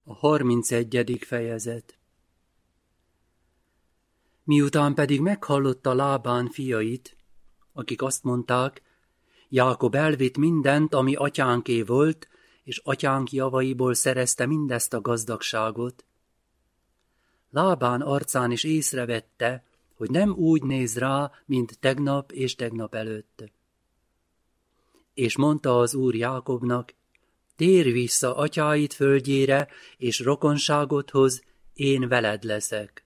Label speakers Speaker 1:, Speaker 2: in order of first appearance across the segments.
Speaker 1: A 31. fejezet. Miután pedig meghallotta Lábán fiait, akik azt mondták, Jákob elvitt mindent, ami atyánké volt, és atyánk javaiból szerezte mindezt a gazdagságot. Lábán arcán is észrevette, hogy nem úgy néz rá, mint tegnap és tegnap előtt. És mondta az Úr Jákobnak, térj vissza atyáid földjére, és rokonságodhoz, én veled leszek.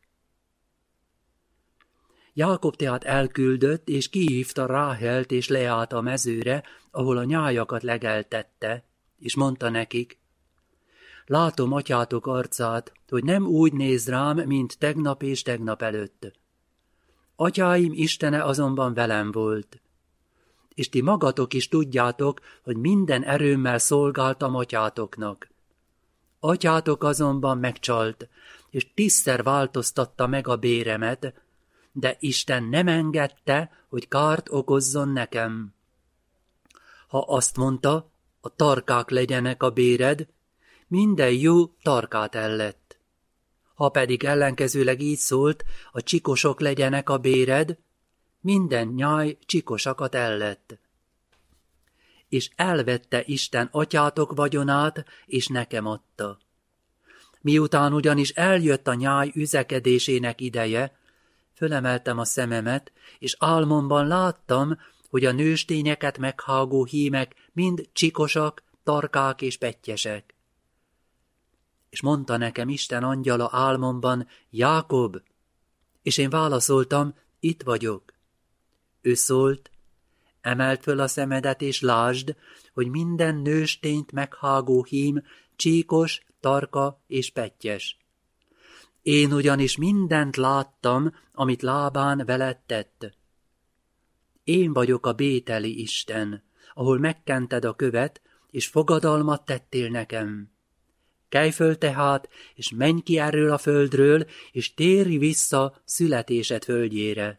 Speaker 1: Jákob tehát elküldött, és kihívta Ráhelt és Leát a mezőre, ahol a nyájakat legeltette, és mondta nekik, látom atyátok arcát, hogy nem úgy néz rám, mint tegnap és tegnap előtt. Atyáim Istene azonban velem volt. És ti magatok is tudjátok, hogy minden erőmmel szolgáltam atyátoknak. Atyátok azonban megcsalt, és 10-szer változtatta meg a béremet, de Isten nem engedte, hogy kárt okozzon nekem. Ha azt mondta, a tarkák legyenek a béred, minden jó tarkát ellett. Ha pedig ellenkezőleg így szólt, a csikosok legyenek a béred, minden nyáj csikosakat ellett. És elvette Isten atyátok vagyonát, és nekem adta. Miután ugyanis eljött a nyáj üzekedésének ideje, fölemeltem a szememet, és álmomban láttam, hogy a nőstényeket meghágó hímek mind csikosak, tarkák és pettyesek. És mondta nekem Isten angyala álmomban, Jákob, és én válaszoltam, itt vagyok. Ő szólt, emeld föl a szemedet és lásd, hogy minden nőstényt meghágó hím csíkos, tarka és pettyes. Én ugyanis mindent láttam, amit Lábán veled tett. Én vagyok a bételi Isten, ahol megkented a követ, és fogadalmat tettél nekem. Kelj föl tehát, és menj ki erről a földről, és térj vissza születésed földjére.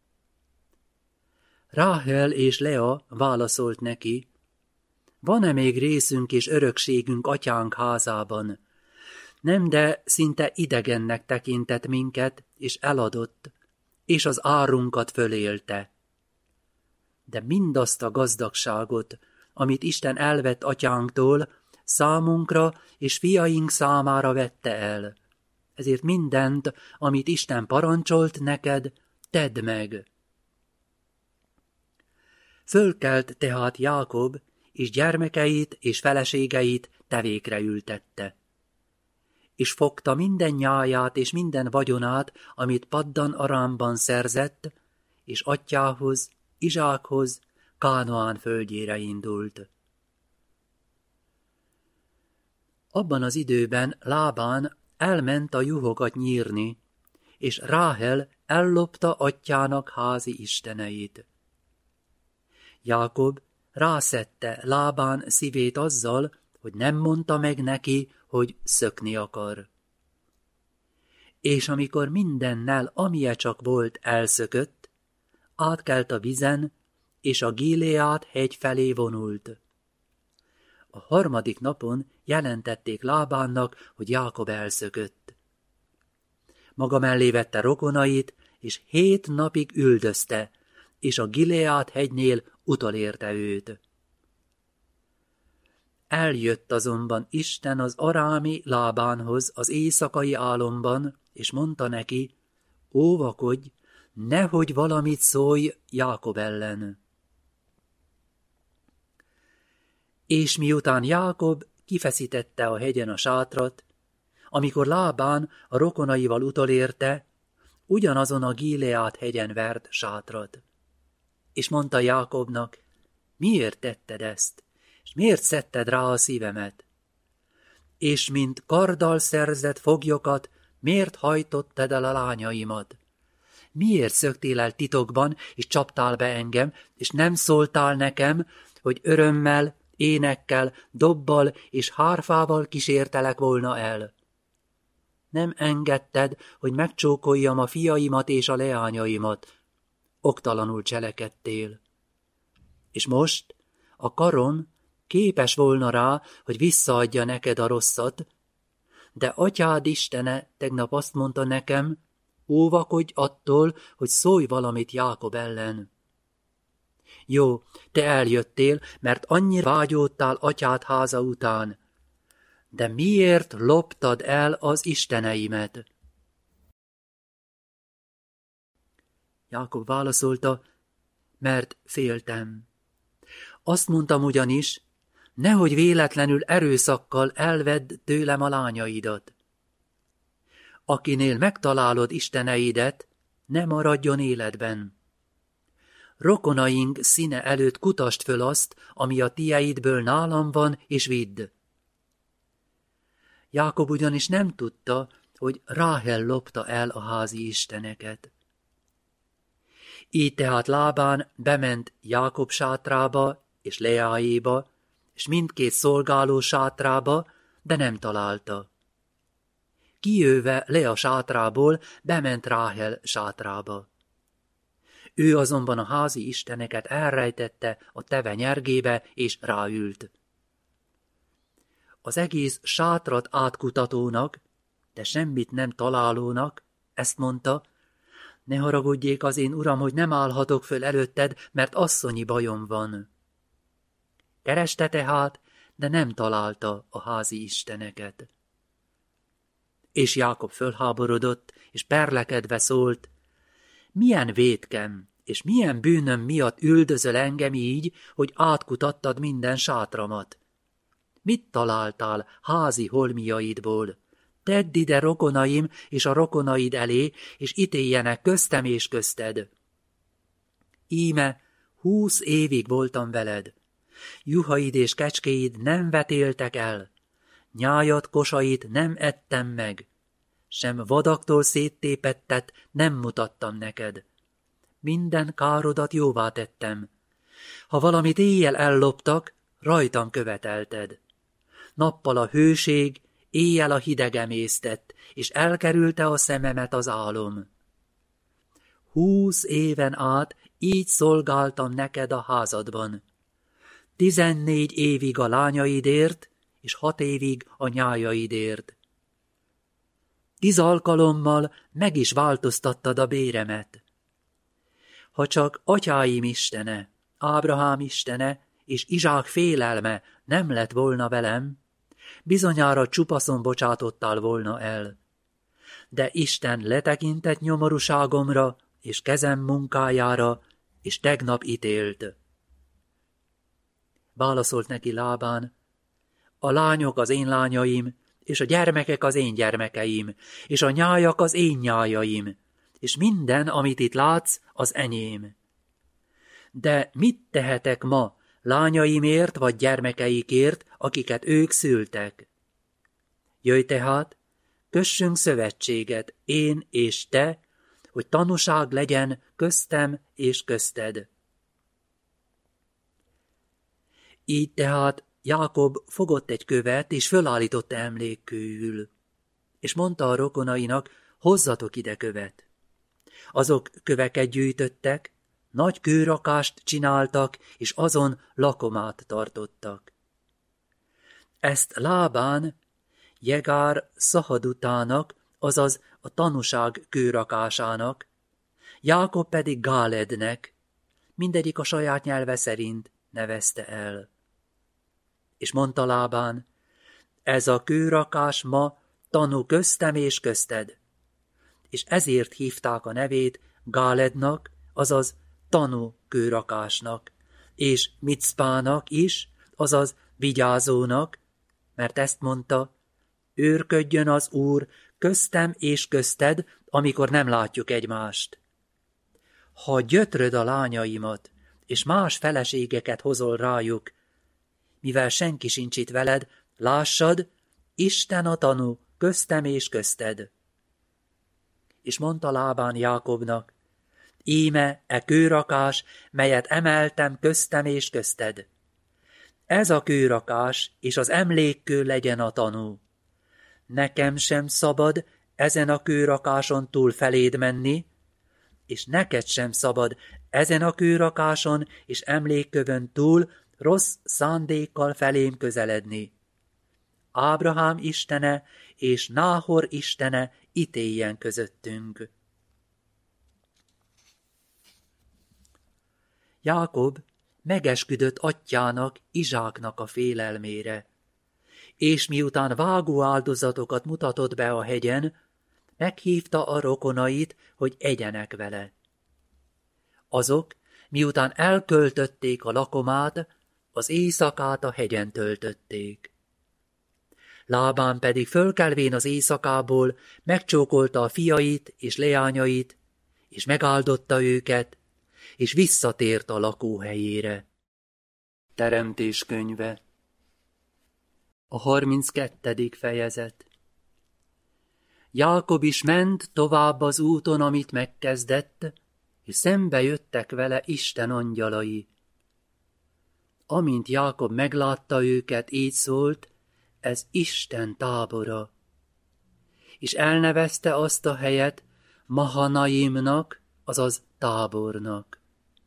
Speaker 1: Ráhel és Lea válaszolt neki, van-e még részünk és örökségünk atyánk házában? Nem, de szinte idegennek tekintett minket, és eladott, és az árunkat fölélte. De mindazt a gazdagságot, amit Isten elvett atyánktól, számunkra és fiaink számára vette el. Ezért mindent, amit Isten parancsolt neked, tedd meg. Fölkelt tehát Jákob, és gyermekeit és feleségeit tevékre ültette. És fogta minden nyáját és minden vagyonát, amit Paddan Arámban szerzett, és atyjához, Izsákhoz, Kánaán földjére indult. Abban az időben Lábán elment a juhokat nyírni, és Ráhel ellopta atyjának házi isteneit. Jákob rászedte Lábán szívét azzal, hogy nem mondta meg neki, hogy szökni akar. És amikor mindennel, amilyen csak volt, elszökött, átkelt a vizen, és a Gileád hegy felé vonult. A 3. napon jelentették Lábánnak, hogy Jákob elszökött. Maga mellé vette rokonait, és 7 napig üldözte, és a Gileád hegynél utolérte őt. Eljött azonban Isten az arámi Lábánhoz az éjszakai álomban, és mondta neki, óvakodj, nehogy valamit szólj Jákob ellen. És miután Jákob kifeszítette a hegyen a sátrat, amikor Lábán a rokonaival utolérte, ugyanazon a Gileád hegyen vert sátrat. És mondta Jákobnak, miért tetted ezt, és miért szedted rá a szívemet? És mint karddal szerzett foglyokat, miért hajtottad el a lányaimat? Miért szöktél el titokban, és csaptál be engem, és nem szóltál nekem, hogy örömmel, énekkel, dobbal és hárfával kísértelek volna el? Nem engedted, hogy megcsókoljam a fiaimat és a leányaimat. Oktalanul cselekedtél. És most a karom képes volna rá, hogy visszaadja neked a rosszat, de atyád Istene tegnap azt mondta nekem, óvakodj attól, hogy szólj valamit Jákob ellen. Jó, te eljöttél, mert annyira vágyódtál atyád háza után, de miért loptad el az isteneimet? Jákob válaszolta, mert féltem. Azt mondtam ugyanis, nehogy véletlenül erőszakkal elvedd tőlem a lányaidat. Akinél megtalálod isteneidet, ne maradjon életben. Rokonaink színe előtt kutasd föl azt, ami a tieidből nálam van, és vidd. Jákob ugyanis nem tudta, hogy Ráhel lopta el a házi isteneket. Így tehát Lábán bement Jákob sátrába és Leáéba, és mindkét szolgáló sátrába, de nem találta. Kijöve Lea sátrából bement Ráhel sátrába. Ő azonban a házi isteneket elrejtette a teve nyergébe, és ráült. Az egész sátrat átkutatónak, de semmit nem találónak ezt mondta, ne haragudjék az én uram, hogy nem állhatok föl előtted, mert asszonyi bajom van. Kereste tehát, de nem találta a házi isteneket. És Jákob fölháborodott, és perlekedve szólt, milyen vétkem, és milyen bűnöm miatt üldözöl engem így, hogy átkutattad minden sátramat? Mit találtál házi holmiaidból? Tedd ide rokonaim és a rokonaid elé, és ítéljenek köztem és közted. Íme 20 évig voltam veled. Juhaid és kecskéid nem vetéltek el, nyájad kosait nem ettem meg, sem vadaktól széttépettet nem mutattam neked. Minden károdat jóvá tettem. Ha valamit éjjel elloptak, rajtam követelted. Nappal a hőség, éjjel a hideg emésztett, és elkerülte a szememet az álom. 20 éven át így szolgáltam neked a házadban. 14 évig a lányaidért, és 6 évig a nyájaidért. 10 alkalommal meg is változtattad a béremet. Ha csak atyáim istene, Ábrahám istene és Izsák félelme nem lett volna velem, bizonyára csupaszon bocsátottál volna el. De Isten letekintett nyomorúságomra és kezem munkájára, és tegnap ítélt. Válaszolt neki Lábán, a lányok az én lányaim, és a gyermekek az én gyermekeim, és a nyájak az én nyájaim, és minden, amit itt látsz, az enyém. De mit tehetek ma lányaimért vagy gyermekeikért, akiket ők szültek? Jöjj tehát, kössünk szövetséget, én és te, hogy tanúság legyen köztem és közted. Így tehát Jákob fogott egy követ, és fölállította emlékkőül, és mondta a rokonainak, hozzatok ide követ. Azok köveket gyűjtöttek, nagy kőrakást csináltak, és azon lakomát tartottak. Ezt Lábán Jegár Szahadutának, azaz a tanúság kőrakásának, Jákob pedig Gálednek, mindegyik a saját nyelve szerint nevezte el. És mondta Lábán, ez a kőrakás ma tanú köztem és közted. És ezért hívták a nevét Gálednak, azaz tanú kőrakásnak, és Micpának is, azaz vigyázónak, mert ezt mondta, őrködjön az Úr köztem és közted, amikor nem látjuk egymást. Ha gyötröd a lányaimat, és más feleségeket hozol rájuk, mivel senki sincs itt veled, lássad, Isten a tanú köztem és közted. És mondta Lábán Jákobnak, íme e kőrakás, melyet emeltem köztem és közted. Ez a kőrakás, és az emlékkő legyen a tanú. Nekem sem szabad ezen a kőrakáson túl feléd menni, és neked sem szabad ezen a kőrakáson és emlékkövön túl rossz szándékkal felém közeledni. Ábrahám istene és Náhor istene ítéljen közöttünk. Jákob megesküdött atyjának, Izsáknak a félelmére, és miután vágó áldozatokat mutatott be a hegyen, meghívta a rokonait, hogy egyenek vele. Azok, miután elköltötték a lakomát, az éjszakát a hegyen töltötték. Lábán pedig fölkelvén az éjszakából megcsókolta a fiait és leányait, és megáldotta őket, és visszatért a lakóhelyére. Teremtés könyve. A 32. fejezet. Jákob is ment tovább az úton, amit megkezdett, és szembe jöttek vele Isten angyalai. Amint Jákob meglátta őket, így szólt, ez Isten tábora. És elnevezte azt a helyet Mahanaimnak, azaz tábornak.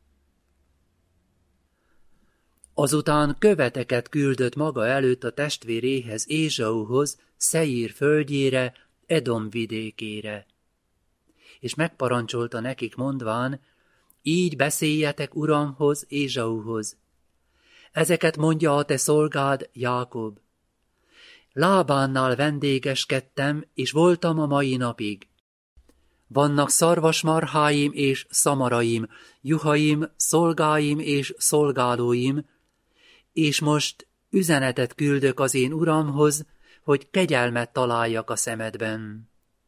Speaker 1: Azután követeket küldött maga előtt a testvéréhez, Ézsauhoz, Szeír földjére, Edom vidékére. És megparancsolta nekik mondván, így beszéljetek uramhoz, Ézsauhoz. Ezeket mondja a te szolgád, Jákob. Lábánnál vendégeskedtem, és voltam a mai napig. Vannak szarvasmarháim és szamaraim, juhaim, szolgáim és szolgálóim, és most üzenetet küldök az én uramhoz, hogy kegyelmet találjak a szemedben.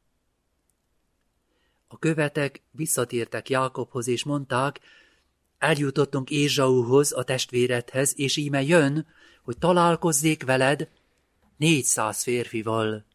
Speaker 1: A követek visszatértek Jákobhoz, és mondták, eljutottunk Ézsauhoz, a testvéredhez, és íme jön, hogy találkozzék veled 400 férfival.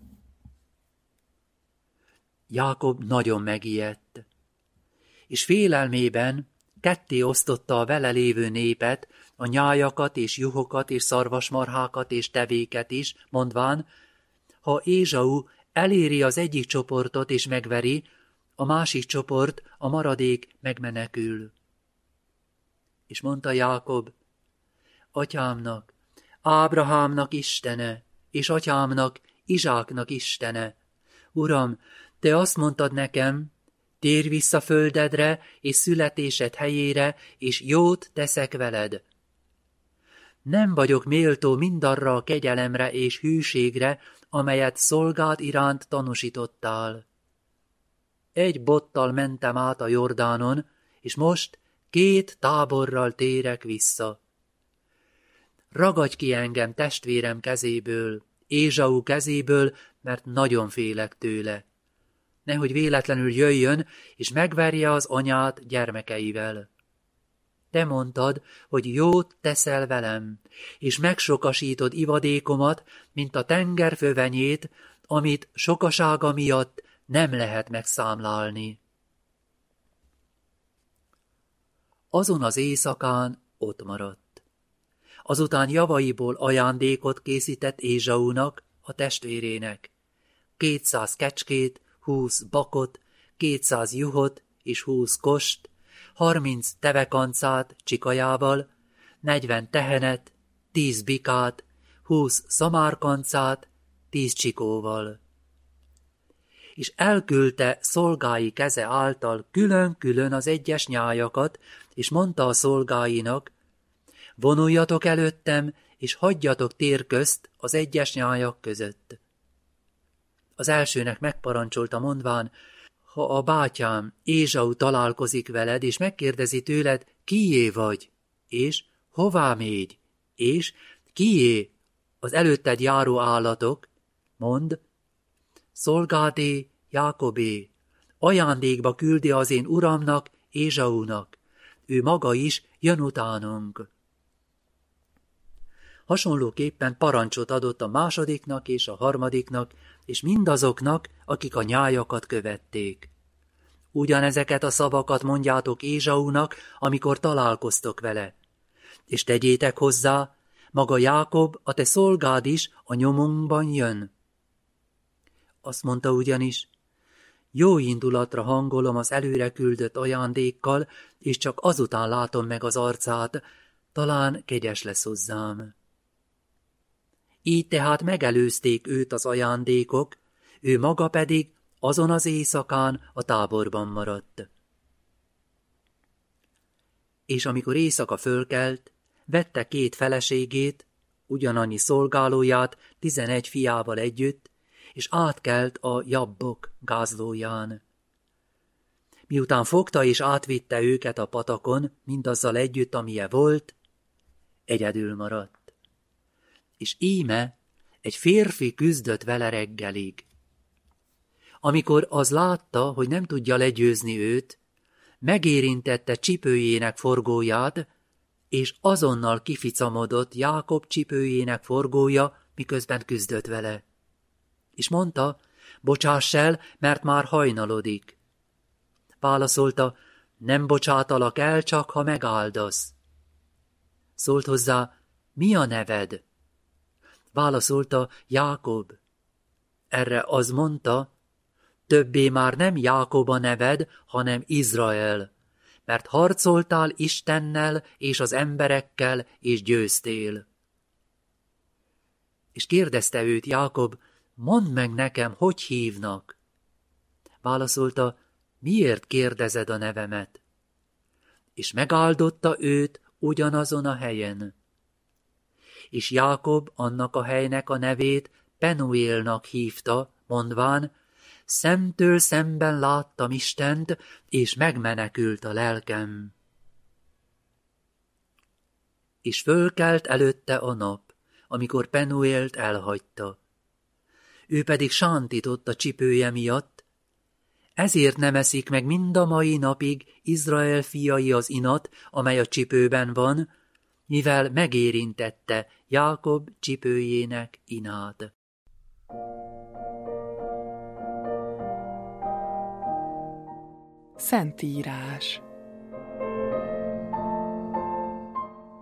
Speaker 1: Jákob nagyon megijedt, és félelmében ketté osztotta a vele lévő népet, a nyájakat és juhokat és szarvasmarhákat és tevéket is, mondván, ha Ézsau eléri az egyik csoportot és megveri, a másik csoport, a maradék megmenekül. És mondta Jákob, atyámnak, Ábrahámnak Istene, és atyámnak, Izsáknak Istene, Uram, te azt mondtad nekem, térj vissza földedre és születésed helyére, és jót teszek veled. Nem vagyok méltó mindarra a kegyelemre és hűségre, amelyet szolgád iránt tanúsítottál. Egy bottal mentem át a Jordánon, és most 2 táborral térek vissza. Ragadj ki engem testvérem kezéből, Ézsau kezéből, mert nagyon félek tőle. Nehogy véletlenül jöjjön, és megverje az anyát gyermekeivel. Te mondtad, hogy jót teszel velem, és megsokasítod ivadékomat, mint a tenger fövenyét, amit sokasága miatt nem lehet megszámlálni. Azon az éjszakán ott maradt. Azután javaiból ajándékot készített Ézsaunak, a testvérének. 200 kecskét, 20 bakot, 200 juhot és 20 kost, 30 tevekancát csikajával, 40 tehenet, 10 bikát, 20 szamárkancát, 10 csikóval. És elküldte szolgái keze által külön-külön az egyes nyájakat, és mondta a szolgáinak, vonuljatok előttem, és hagyjatok tér közt az egyes nyájak között. Az elsőnek megparancsolta mondván, ha a bátyám, Ézsau találkozik veled, és megkérdezi tőled, kié vagy, és hová mégy, és kié az előtted járó állatok, mondd, szolgádé, Jákobé, ajándékba küldi az én uramnak, Ézsaunak, ő maga is jön utánunk. Hasonlóképpen parancsot adott a másodiknak és a harmadiknak, és mindazoknak, akik a nyájakat követték. Ugyanezeket a szavakat mondjátok Ézsaunak, amikor találkoztok vele. És tegyétek hozzá, maga Jákob, a te szolgád is a nyomunkban jön. Azt mondta ugyanis, jó indulatra hangolom az előre küldött ajándékkal, és csak azután látom meg az arcát, talán kegyes lesz hozzám. Így tehát megelőzték őt az ajándékok, ő maga pedig azon az éjszakán a táborban maradt. És amikor éjszaka fölkelt, vette 2 feleségét, ugyanannyi szolgálóját 11 fiával együtt, és átkelt a Jabbok gázlóján. Miután fogta és átvitte őket a patakon, mindazzal együtt, amilyen volt, egyedül maradt. És íme egy férfi küzdött vele reggelig. Amikor az látta, hogy nem tudja legyőzni őt, megérintette csipőjének forgóját, és azonnal kificamodott Jákob csipőjének forgója, miközben küzdött vele. És mondta, bocsáss el, mert már hajnalodik. Válaszolta, nem bocsátalak el, csak ha megáldasz. Szólt hozzá, mi a neved? Válaszolta, Jákob. Erre az mondta, többé már nem Jákob a neved, hanem Izrael, mert harcoltál Istennel és az emberekkel, és győztél. És kérdezte őt Jákob, mondd meg nekem, hogy hívnak? Válaszolta, miért kérdezed a nevemet? És megáldotta őt ugyanazon a helyen. És Jákob annak a helynek a nevét Penuélnak hívta, mondván, szemtől szemben láttam Istent, és megmenekült a lelkem. És fölkelt előtte a nap, amikor Penuélt elhagyta. Ő pedig sántított a csipője miatt, ezért nem eszik meg mind a mai napig Izrael fiai az inat, amely a csipőben van, mivel megérintette Jákob csipőjének inát.
Speaker 2: Szentírás.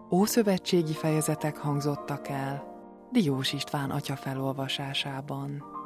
Speaker 2: Ószövetségi fejezetek hangzottak el Diós István atya felolvasásában.